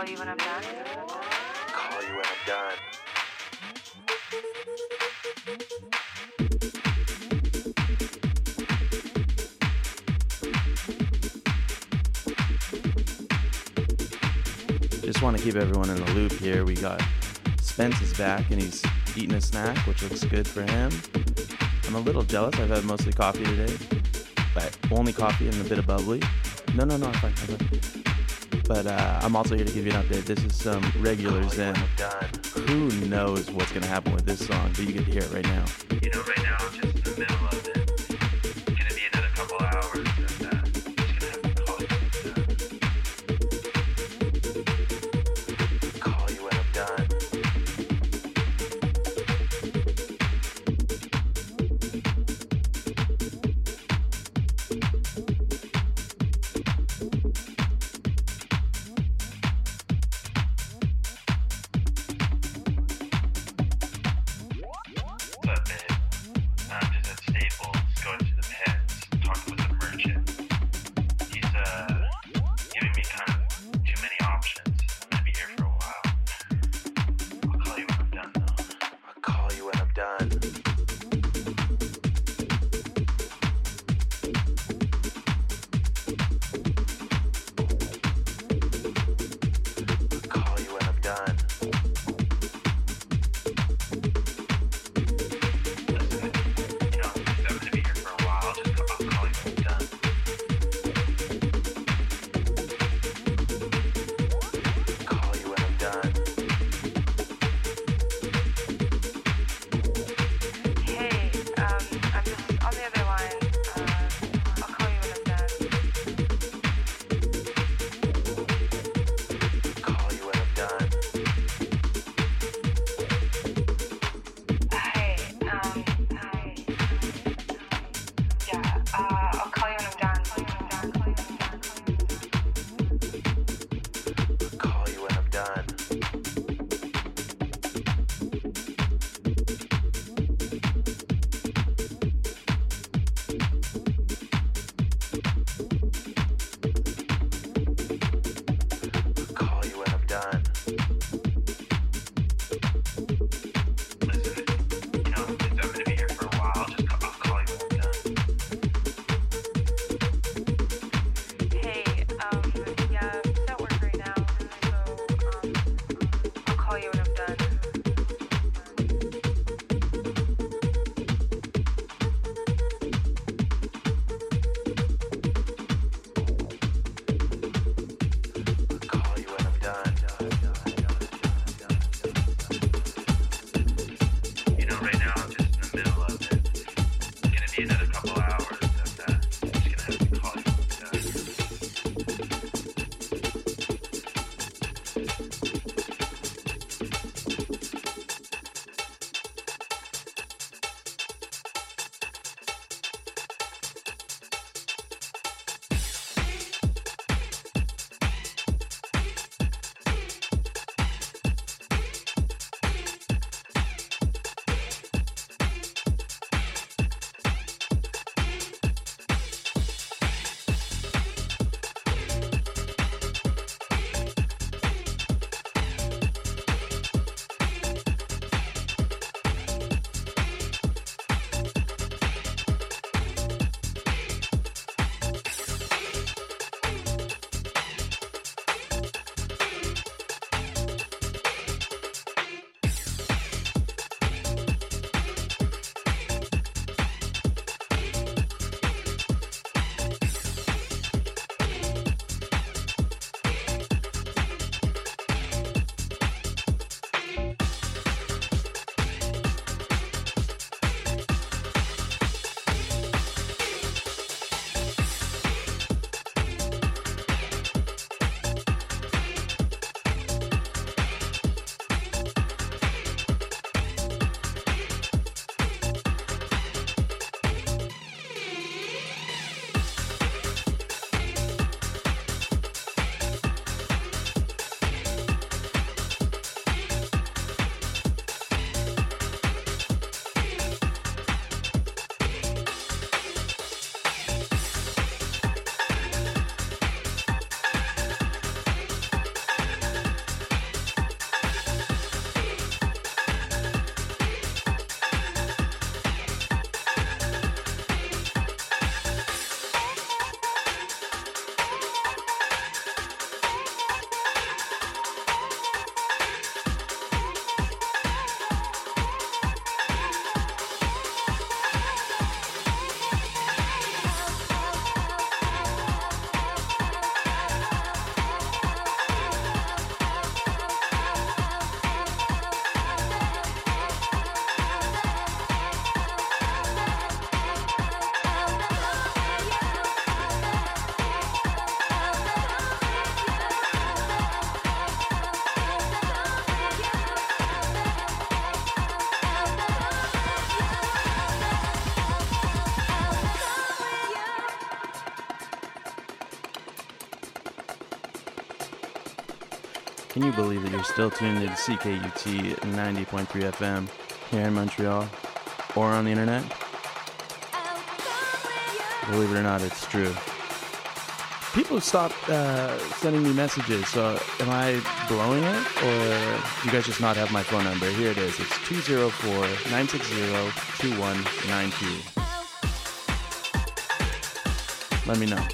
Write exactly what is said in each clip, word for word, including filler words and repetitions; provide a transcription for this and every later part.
call you when I'm done. Call you when I'm done. Just want to keep everyone in the loop here. We got Spence is back and he's eating a snack, which looks good for him. I'm a little jealous. I've had mostly coffee today, but only coffee and a bit of bubbly. No, no, no, I'm fine. I'm fine. But uh, I'm also here to give you an update. This is some regulars, and who knows what's going to happen with this song, but you get to hear it right now. You know, right now I'm just in the middle of it. It's going to be another couple hours, and uh, I'm just going to have to call you when I'm done. Call you when I'm done. Can you believe that you're still tuned into C K U T ninety point three F M here in Montreal or on the internet? Believe it or not, it's true. People stopped uh, sending me messages, so am I blowing it, or do you guys just not have my phone number? Here it is. It's two oh four, nine six zero, two one nine two. Let me know.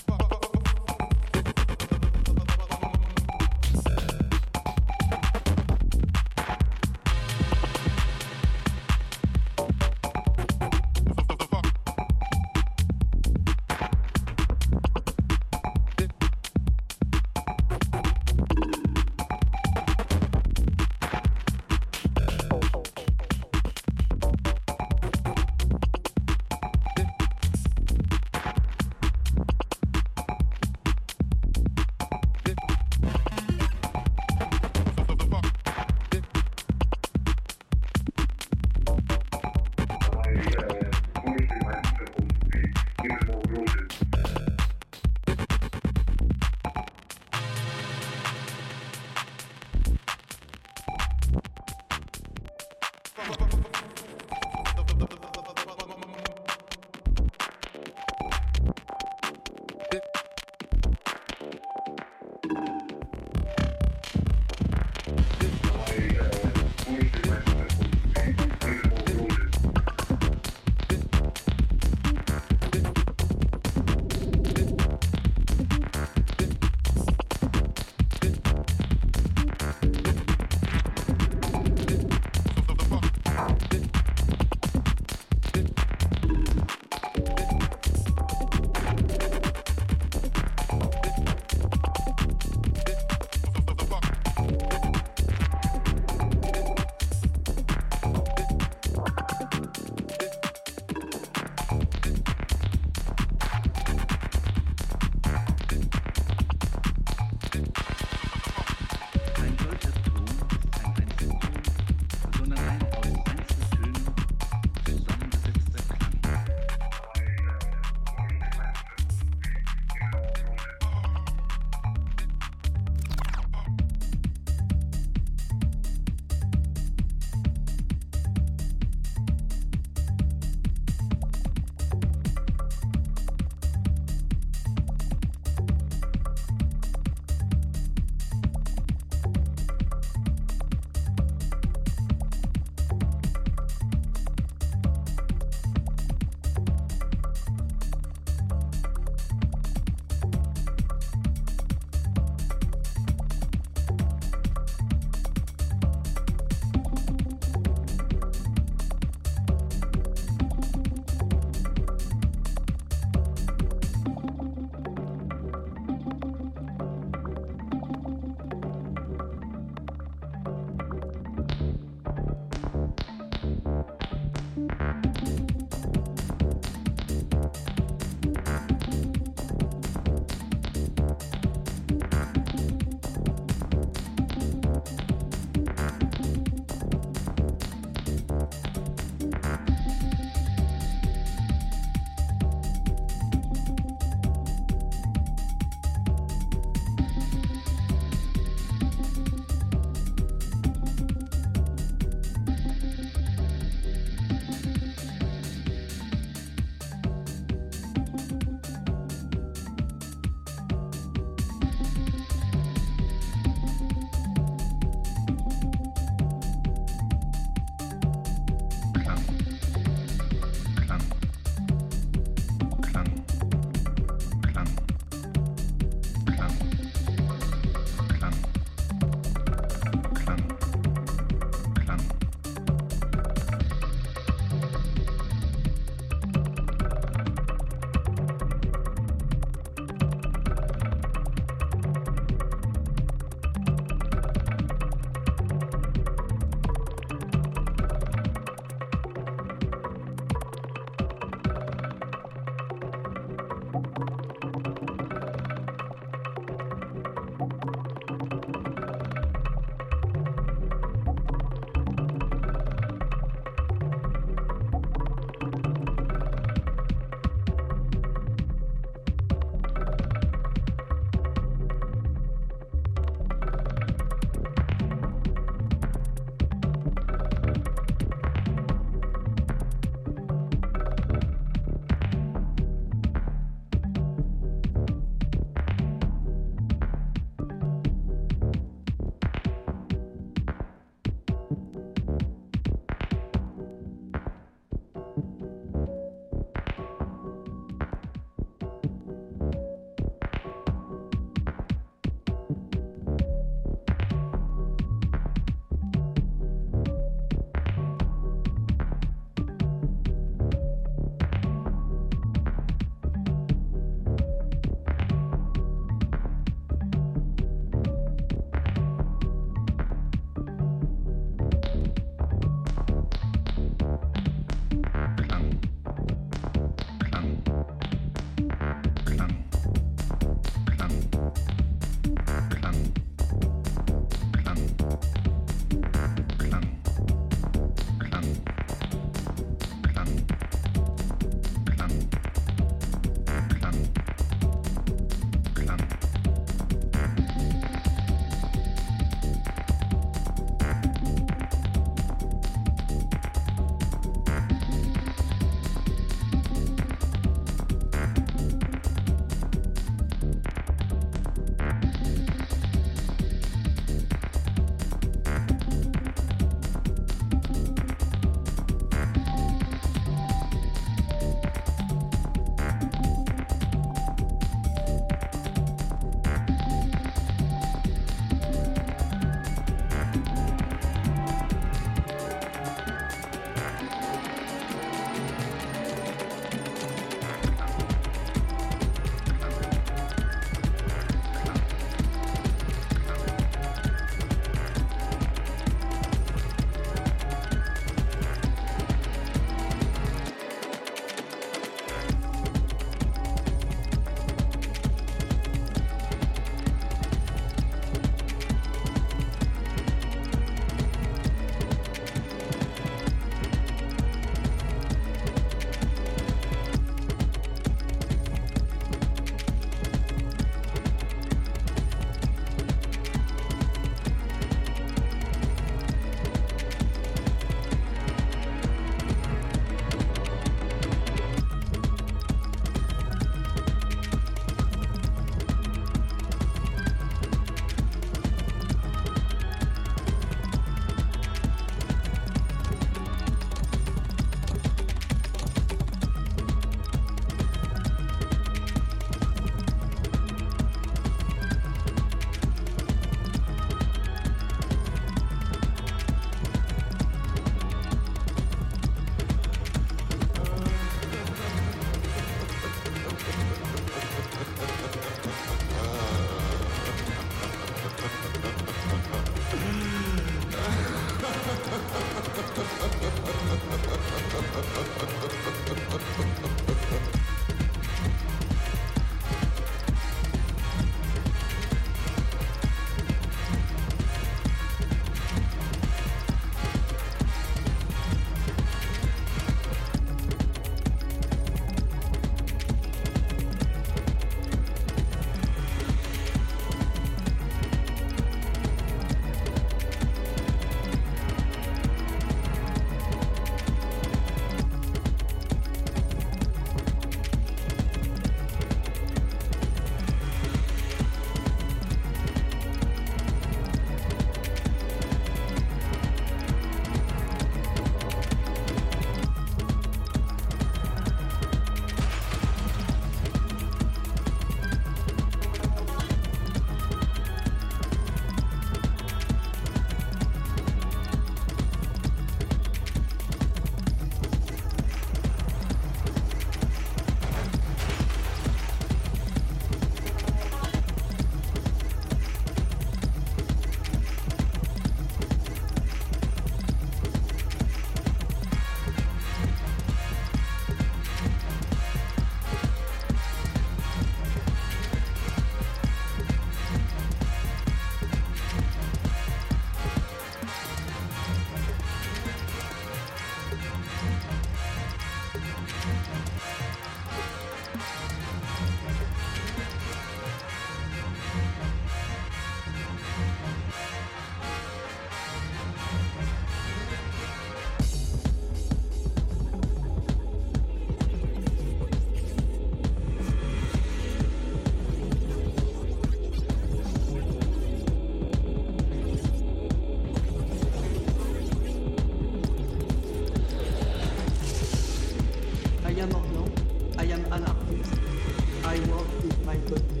am an artist. I work with my body.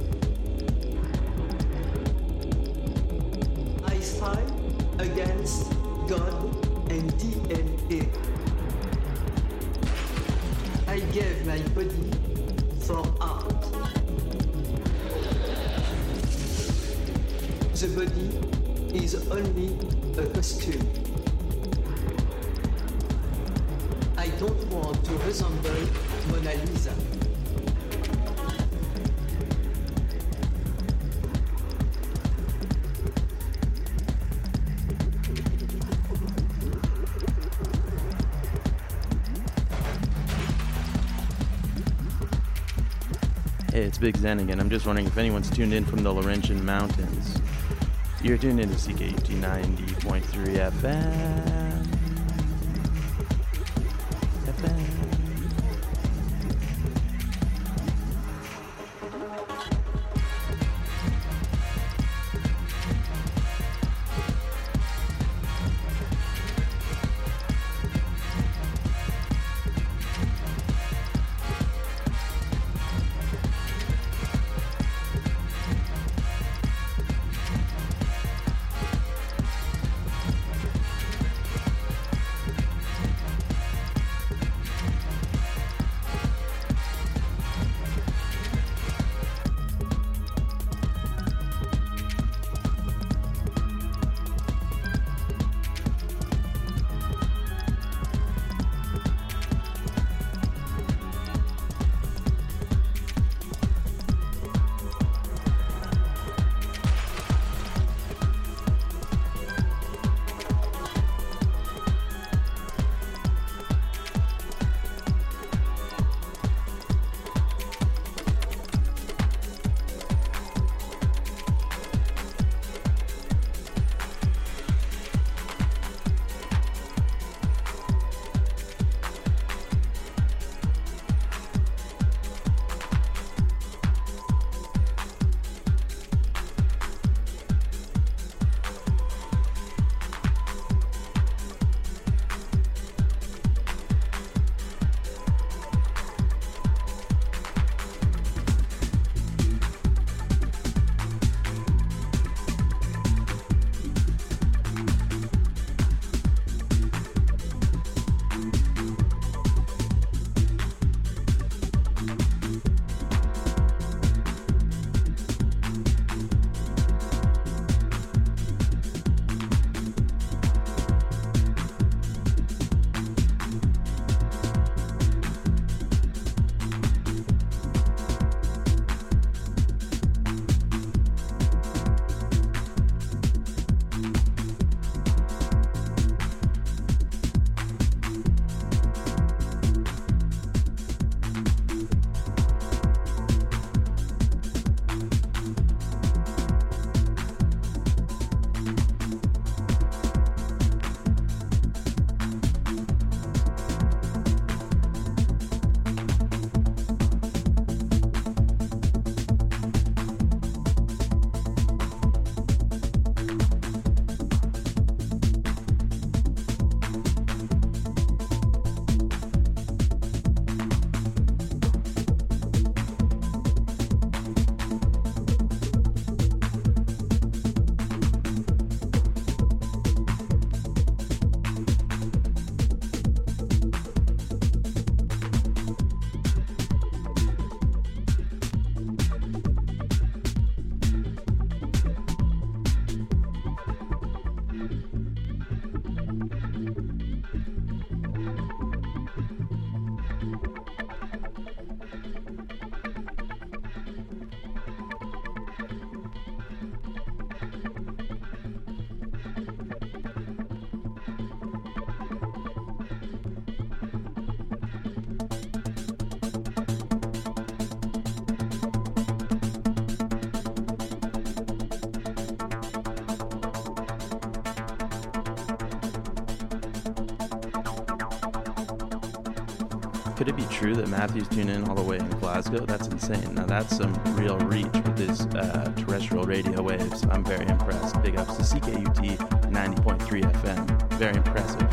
I fight against God and D N A. I gave my body for art. The body is only a costume. I don't want to resemble Mona Lisa. Hey, it's Big Zen again. I'm just wondering if anyone's tuned in from the Laurentian Mountains. You're tuned in to C K U T ninety point three F M. F M. Could it be true that Matthew's tuned in all the way in Glasgow? That's insane. Now that's some real reach with his uh, terrestrial radio waves. I'm very impressed. Big ups to C K U T ninety point three F M. Very impressive.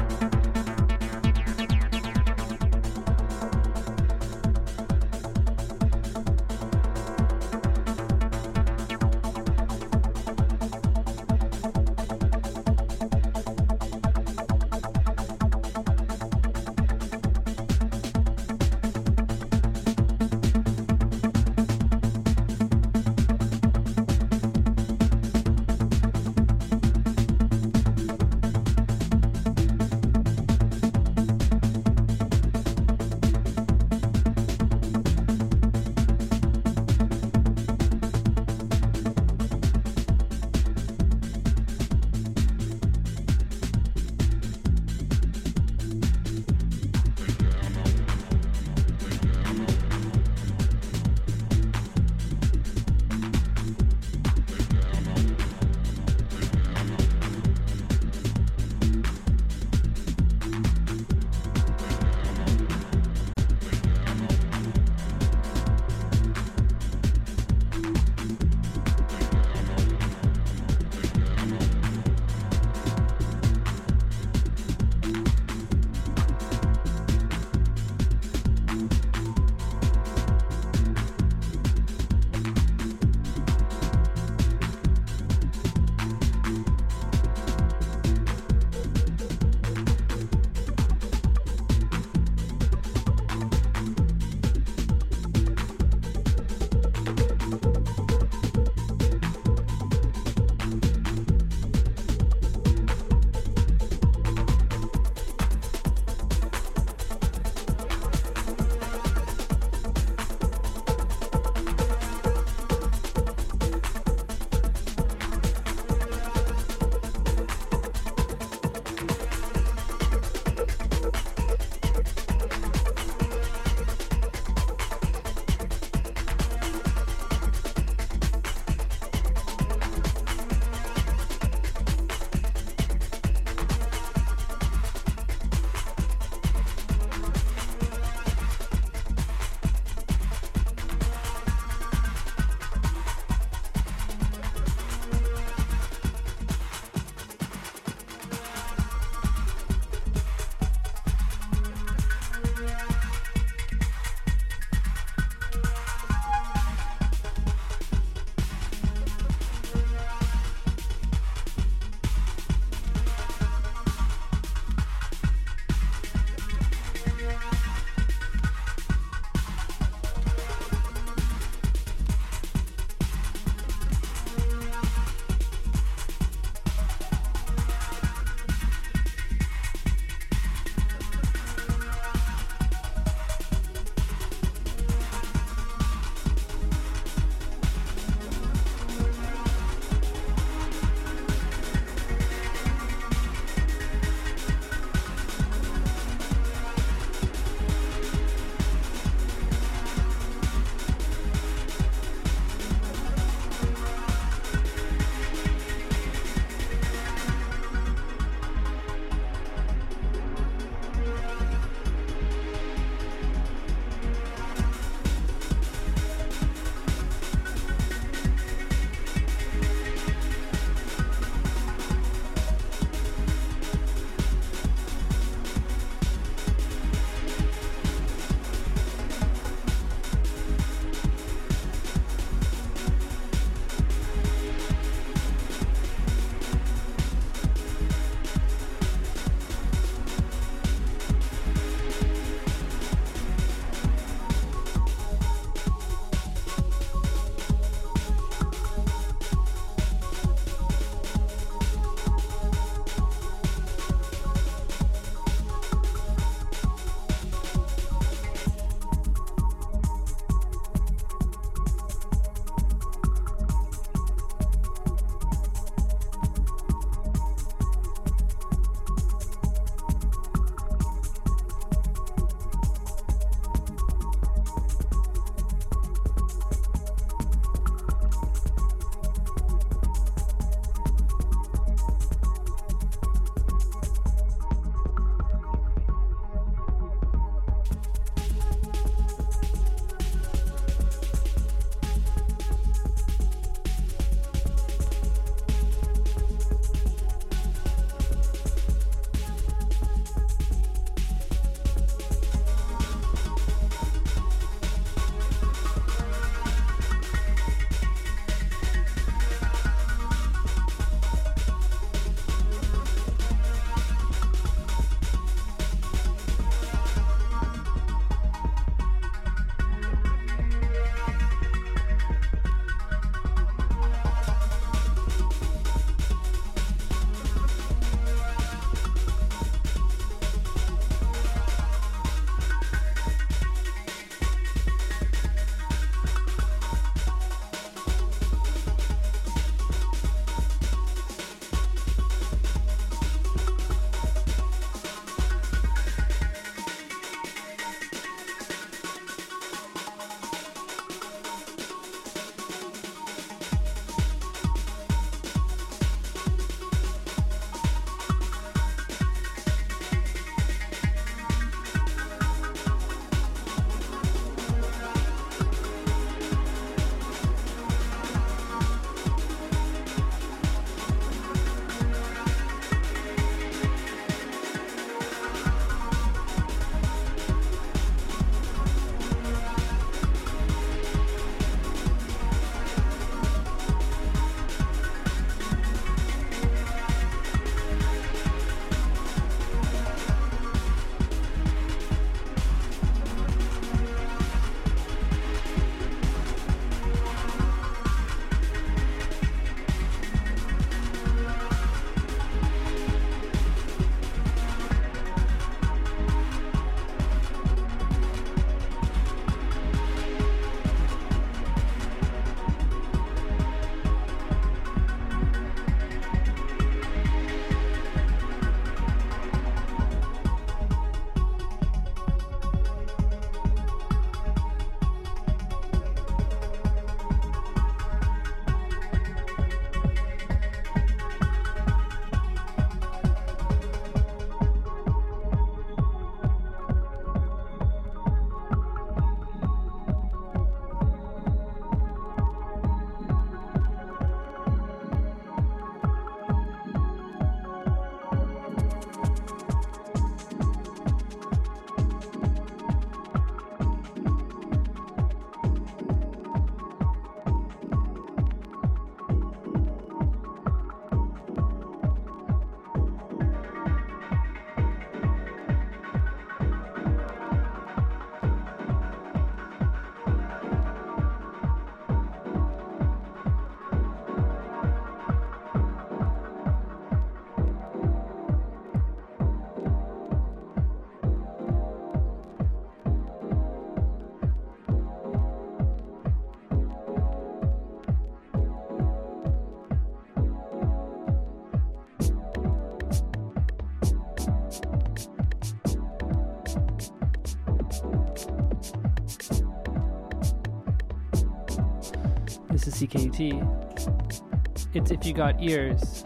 This is C K U T. It's If You Got Ears,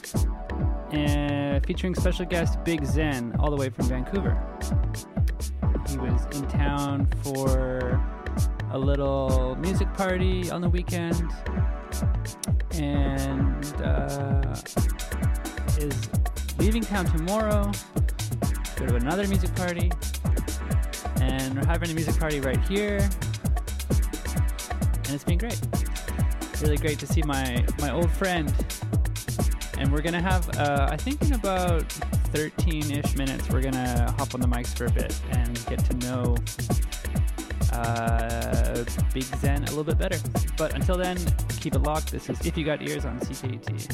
and featuring special guest Big Zen, all the way from Vancouver. He was in town for a little music party on the weekend, and uh, is leaving town tomorrow to go to another music party, and we're having a music party right here, and it's been great. Really great to see my, my old friend, and we're gonna have, uh, I think in about thirteen-ish minutes, we're gonna hop on the mics for a bit and get to know uh, Big Zen a little bit better. But until then, keep it locked. This is If You Got Ears on C K U T.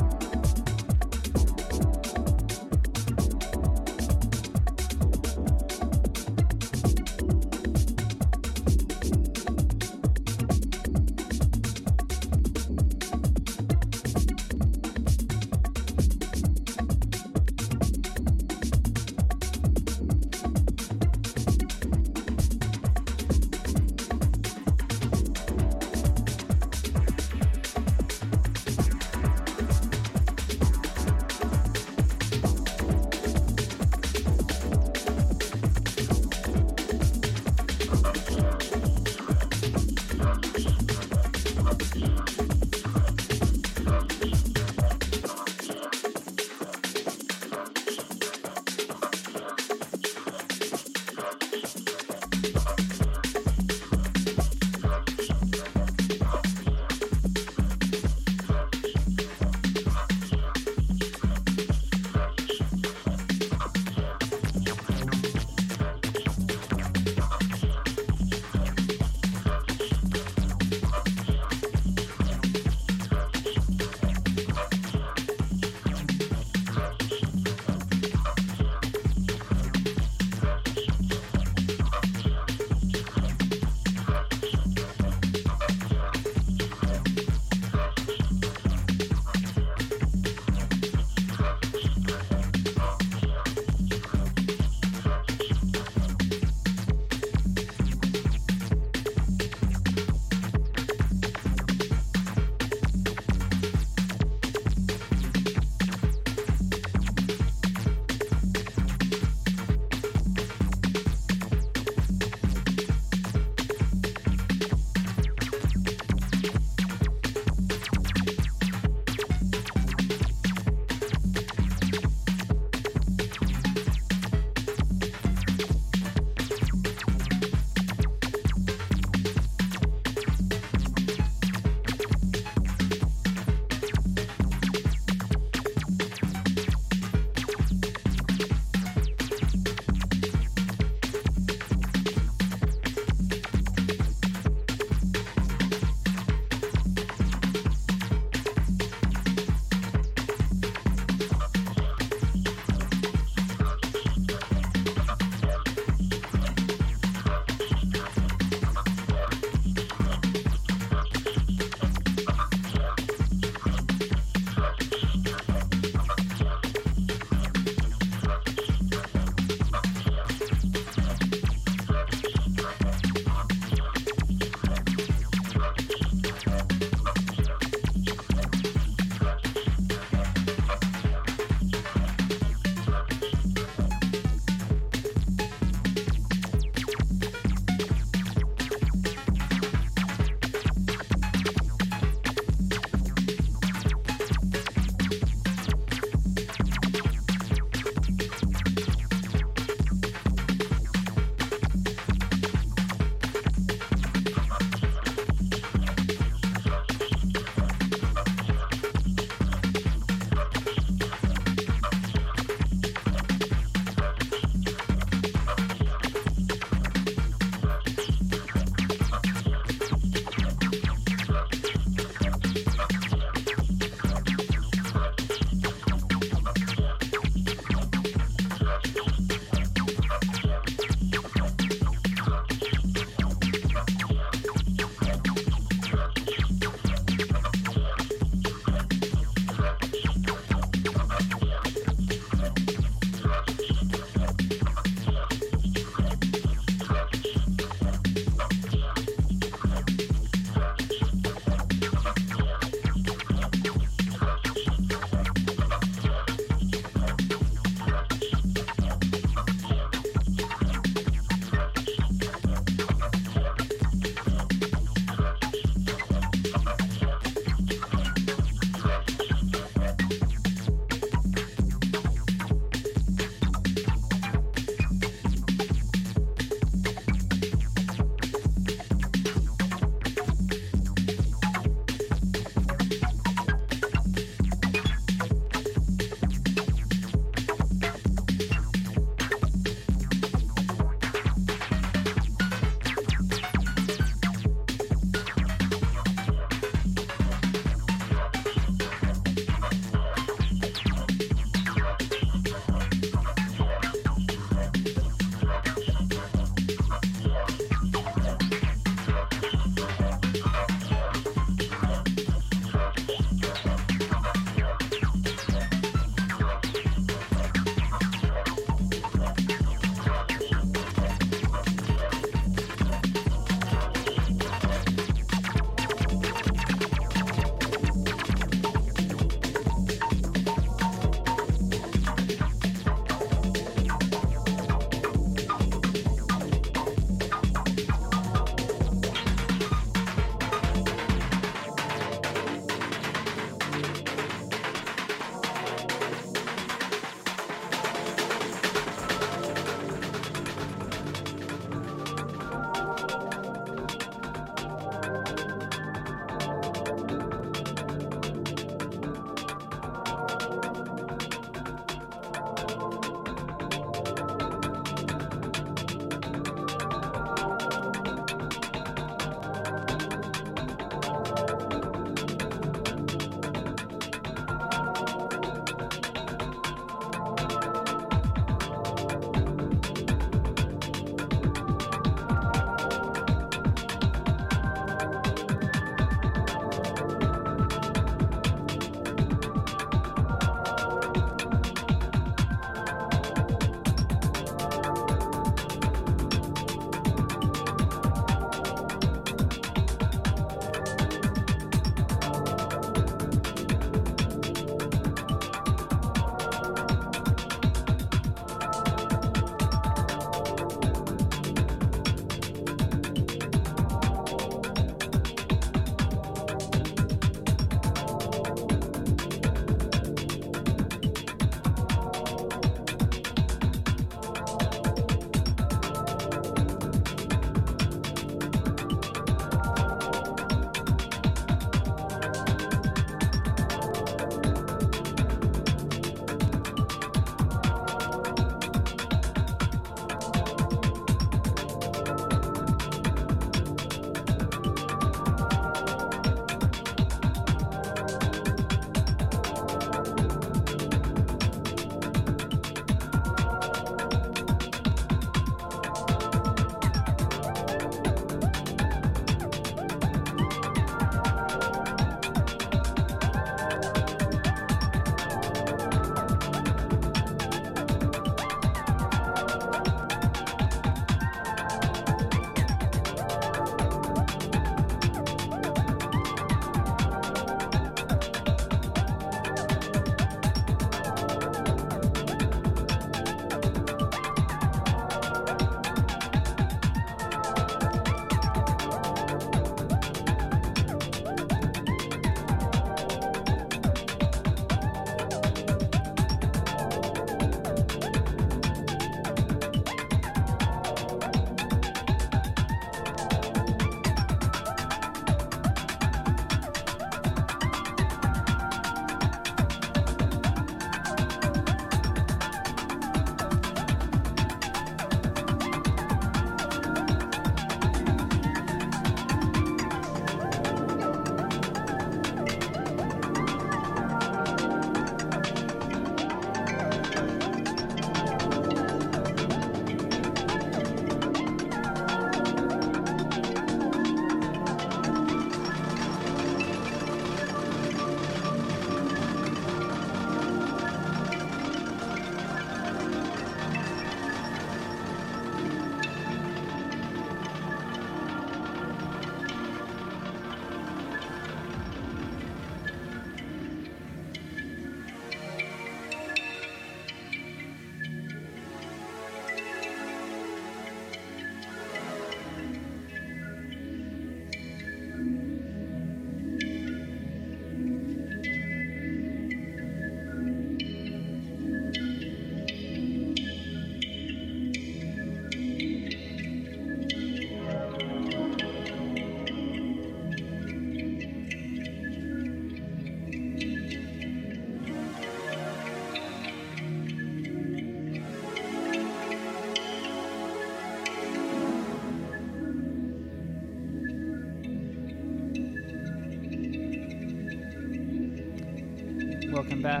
Welcome back.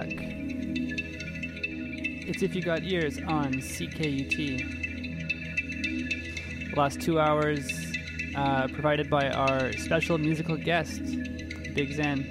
It's If You Got Ears on C K U T. Last two hours uh, provided by our special musical guest, Big Zen.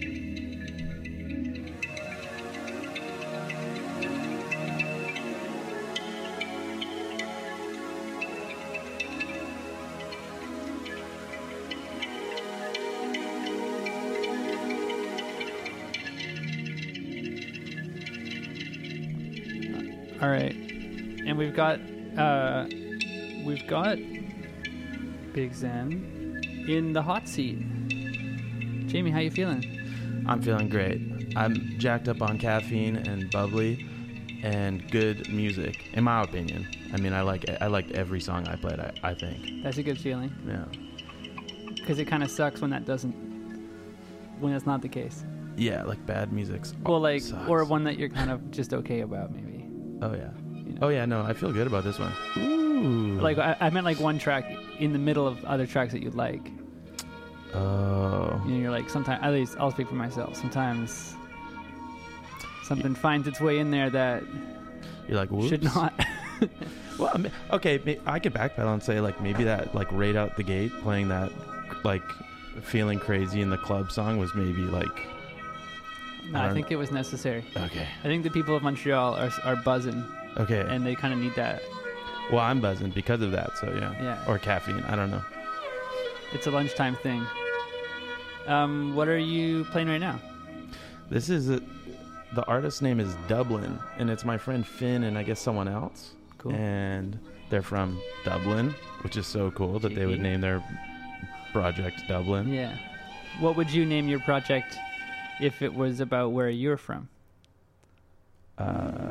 All right, and we've got uh, we've got Big Zen in the hot seat. Jamie, how you feeling? I'm feeling great. I'm jacked up on caffeine and bubbly and good music, in my opinion. I mean, I like I liked every song I played. I, I think That's a good feeling, yeah, because it kind of sucks when that doesn't, when it's not the case. yeah, like bad music's Well, like, sucks. or one that you're kind of just okay about, maybe. Oh yeah, You know? oh yeah. No, I feel good about this one. Ooh. Like I, I meant like one track in the middle of other tracks that you like. oh. You know, you're like, sometimes, at least I'll speak for myself, sometimes something finds its way in there that You're like, whoops. should not. Well, I mean, okay, may- I could backpedal and say like maybe that like right out the gate playing that like Feeling Crazy in the Club song was maybe like No, I I don't- think it was necessary. okay, I think the people of Montreal are are buzzing, okay. and they kind of need that. Well, I'm buzzing because of that, so yeah. Yeah. Or caffeine, I don't know. It's a lunchtime thing. Um, what are you playing right now? This is a, the artist's name is Dublin, and it's my friend Finn and I guess someone else. Cool. And they're from Dublin, which is so cool that they would Cheeky. name their project Dublin. Yeah. What would you name your project if it was about where you're from? Uh,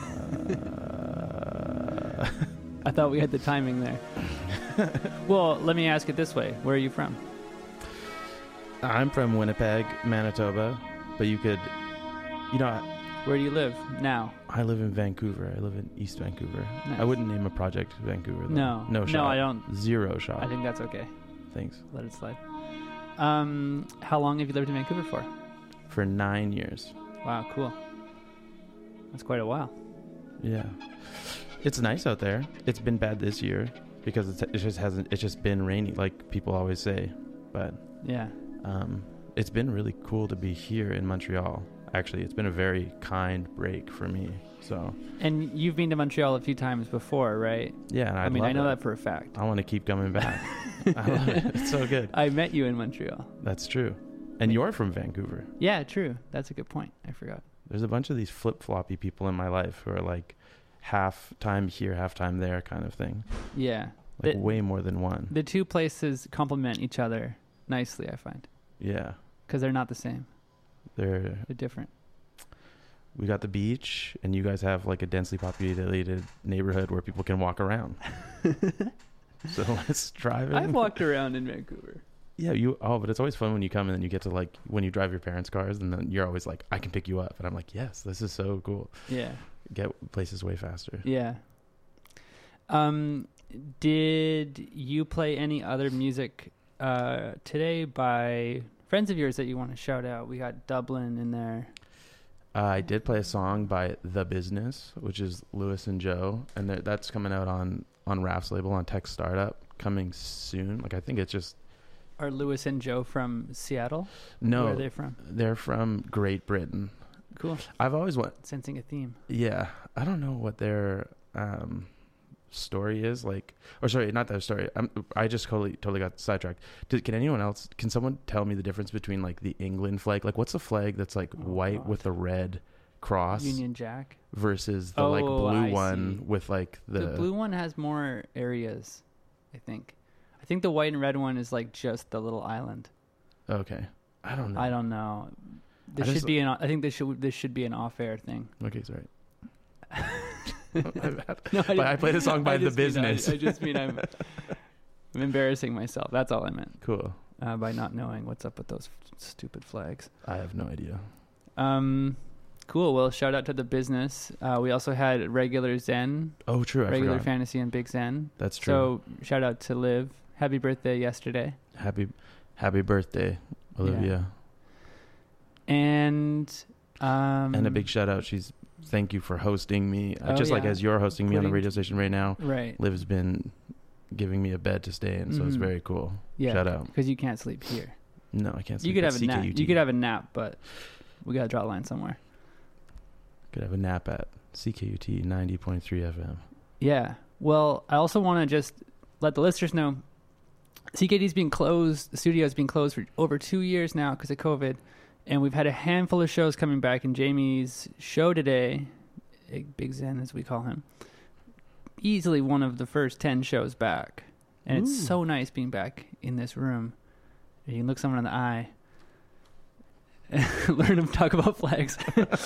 I thought we had the timing there. Well, let me ask it this way. Where are you from? I'm from Winnipeg, Manitoba, but you could, you know, Where do you live now? I live in Vancouver. I live in East Vancouver. Nice. I wouldn't name a project Vancouver, though. No. No No, shot. I don't. Zero shot. I think that's okay. Thanks. Let it slide. Um, how long have you lived in Vancouver for? For nine years. Wow, cool. That's quite a while. Yeah. It's nice out there. It's been bad this year because it's, it just hasn't, it's just been rainy, like people always say. But Yeah. um, it's been really cool to be here in Montreal. Actually, it's been a very kind break for me. So, And you've been to Montreal a few times before, right? yeah. And I I'd mean, love I know it. that for a fact. I want to keep coming back. I love it. It's so good. I met you in Montreal. That's true. And you're from Vancouver. Yeah, true. That's a good point. I forgot. There's a bunch of these flip-floppy people in my life who are like half time here, half time there kind of thing. Yeah. Like The- way more than one. The two places complement each other nicely, I find, Yeah. because they're not the same. They're They're different. we got the beach, and you guys have like a densely populated neighborhood where people can walk around. So let's drive I've in. walked around in Vancouver. Yeah, you. Oh, but it's always fun when you come and then you get to like when you drive your parents' cars, and then you're always like, I can pick you up, and I'm like, yes, this is so cool. Yeah. Get places way faster. Yeah. Um, did you play any other music uh, today by friends of yours that you want to shout out? We got Dublin in there. Uh, I did play a song by The Business, which is Lewis and Joe, and they're- that's coming out on on Raph's label on Tech Startup, coming soon. Like I think it's just Are Lewis and Joe from Seattle? no. Where are they from? They're from Great Britain. Cool. I've always want. Sensing a theme. Yeah, I don't know what their um, story is like, or sorry, not their story. I'm, I just totally totally got sidetracked. Did, can anyone else? Can someone tell me the difference between like the England flag? Like, what's a flag that's like Oh, white God. with a red cross Union Jack. versus the like Oh, blue I one see. with like the, The blue one has more areas, I think. I think the white and red one is like just the little island. Okay, I don't know. I don't know. This I should just- be an. I think this should this should be an off-air thing. Okay, sorry. No, But I played a song by I The just mean- I- Business. I, just mean I'm, I'm embarrassing myself. That's all I meant Cool. uh, by not knowing what's up with those f- stupid flags. I have no idea. Um, cool. Well, shout out to The Business. Uh, we also had regular Zen, Oh, true. I regular forgot. Fantasy, and Big Zen. That's true. So shout out to Liv. Happy birthday yesterday. happy, happy birthday, Olivia. And Um, And a big shout out. She's thank you for hosting me. Uh, Oh, just like yeah. as you're hosting me on the Including- radio station right now. right. Liv's been giving me a bed to stay in, so it's Mhm. very cool. Yeah. Shout out. Because you can't sleep here. No, I can't sleep You could at have a nap. C K U T. You could have a nap, but we gotta draw a line somewhere. Could have a nap at C K U T ninety point three F M. Yeah. Well, I also want to just let the listeners know C K D's been closed. The studio's been closed for over two years now because of COVID. And we've had a handful of shows coming back. And Jamie's show today, eh, Big Zen as we call him, easily one of the first ten shows back. And Ooh. it's so nice being back in this room. You can look someone in the eye. Learn to talk about flags.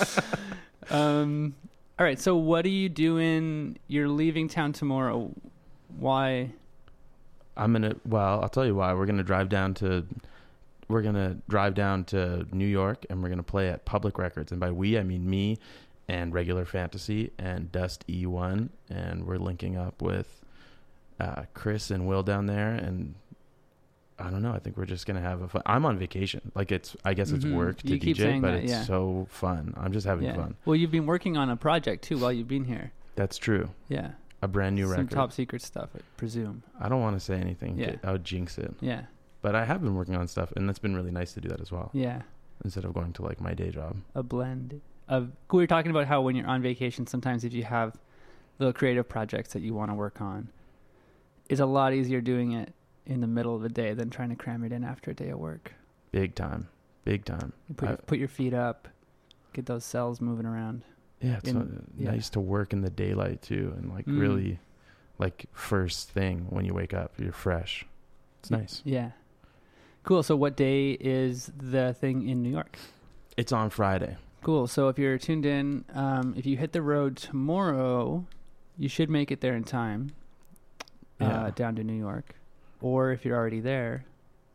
um, all right. So what are you doing? You're leaving town tomorrow. Why? I'm gonna. Well, I'll tell you why. We're gonna drive down to. We're gonna drive down to New York, and we're gonna play at Public Records. And by we, I mean me, and Regular Fantasy, and Dust E one, and we're linking up with uh, Chris and Will down there. And I don't know. I think we're just gonna have a fun. I'm on vacation. Like it's. I guess it's Mhm. work to You keep D J, saying but that, it's yeah. so fun. I'm just having Yeah. fun. Well, you've been working on a project too while you've been here. That's true. Yeah. A brand new Some record. top secret stuff, I presume. I don't want to say anything. Yeah. I would jinx it. Yeah. But I have been working on stuff, and it's been really nice to do that as well. Yeah. Instead of going to like my day job. A blend of. We were talking about how when you're on vacation, sometimes if you have little creative projects that you want to work on, it's a lot easier doing it in the middle of the day than trying to cram it in after a day of work. Big time. Big time. You put, I- your, put your feet up, get those cells moving around. Yeah, it's in- uh, yeah. nice to work in the daylight too, and like Mm. really, like first thing when you wake up, you're fresh. It's nice. Yeah. Cool. So what day is the thing in New York? It's on Friday. Cool. So if you're tuned in, um, if you hit the road tomorrow, you should make it there in time. Yeah. Uh, down to New York. Or if you're already there,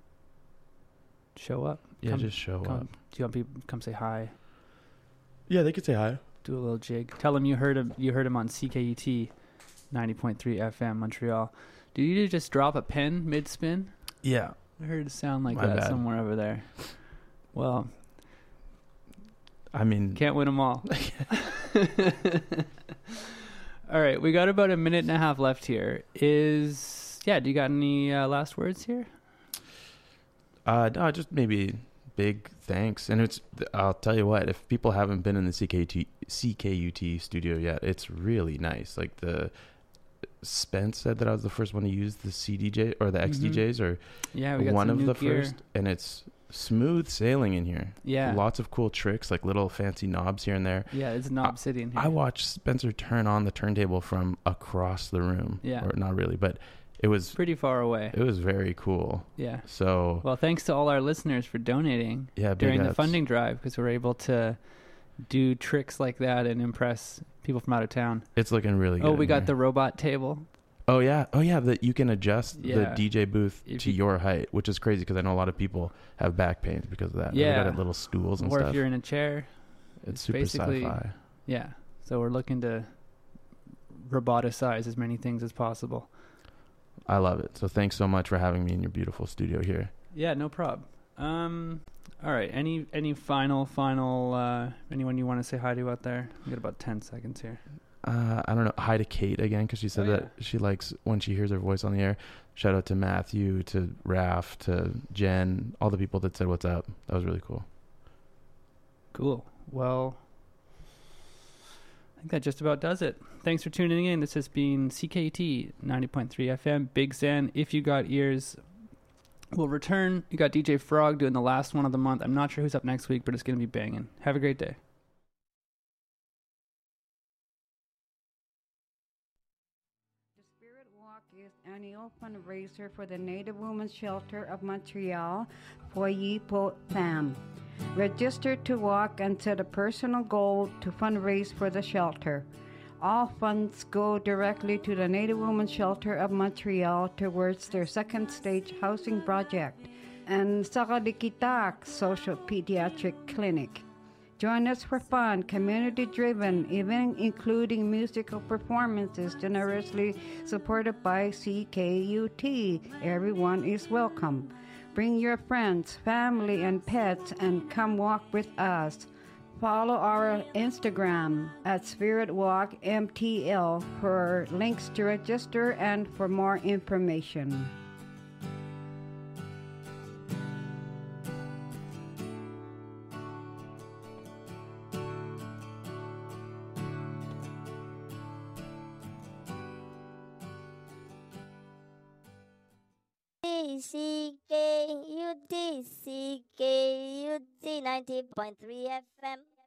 show up. Yeah, Come- just show come, up. Do you want people to come say hi? Yeah, they could say hi. Do a little jig. Tell them you heard him. You heard him on C K U T, ninety point three F M Montreal. Did you just drop a pen mid spin? Yeah. I heard it sound like My that bad. somewhere over there. Well, I mean, can't win them all. All right, we got about a minute and a half left here. Is yeah? Do you got any uh, last words here? uh, no, just maybe big thanks. And it's, I'll tell you what, if people haven't been in the C K U T, C K U T studio yet, it's really nice. Like the Spence said that I was the first one to use the C D J or the X D Js, or Yeah, we got one some of new the gear. first, and it's smooth sailing in here. Yeah, Lots of cool tricks, like little fancy knobs here and there. yeah, it's an obsidian here. I watched Spencer turn on the turntable from across the room. Yeah. Or not really, but it was Pretty far away. it was very cool. Yeah. So Well, thanks to all our listeners for donating yeah, big during the ups. funding drive, because we're able to do tricks like that and impress people from out of town. It's looking really good. Oh, we in got here. the robot table. Oh yeah, oh yeah. That you can adjust the Yeah. D J booth If to you- your height, which is crazy because I know a lot of people have back pains because of that. Yeah. They got little stools and Or stuff. if you're in a chair. It's it's super basically- sci-fi. Yeah. So we're looking to roboticize as many things as possible. I love it. So thanks so much for having me in your beautiful studio here. Yeah, no prob. Um, all right. Any any final final uh, anyone you want to say hi to out there? We got about ten seconds here. Uh, I don't know. Hi to Kate again because she said Oh, that she likes when she hears her voice on the air. Shout out to Matthew, to Raph, to Jen, all the people that said what's up. That was really cool. Cool. Well, I think that just about does it. Thanks for tuning in. This has been C K T ninety point three F M, Big Zen. If you got ears, we'll return. You got D J Frog doing the last one of the month. I'm not sure who's up next week, but it's going to be banging. Have a great day. The Spirit Walk is an annual fundraiser for the Native Women's Shelter of Montreal, Foyer Pour Femmes. Register to walk and set a personal goal to fundraise for the shelter. All funds go directly to the Native Women's Shelter of Montreal towards their second stage housing project and Sakalikitak Social Pediatric Clinic. Join us for fun, community-driven, even including musical performances generously supported by C K U T. Everyone is welcome. Bring your friends, family, and pets and come walk with us. Follow our Instagram at Spirit Walk M T L for links to register and for more information. C K U D C K U D ninety point three F M.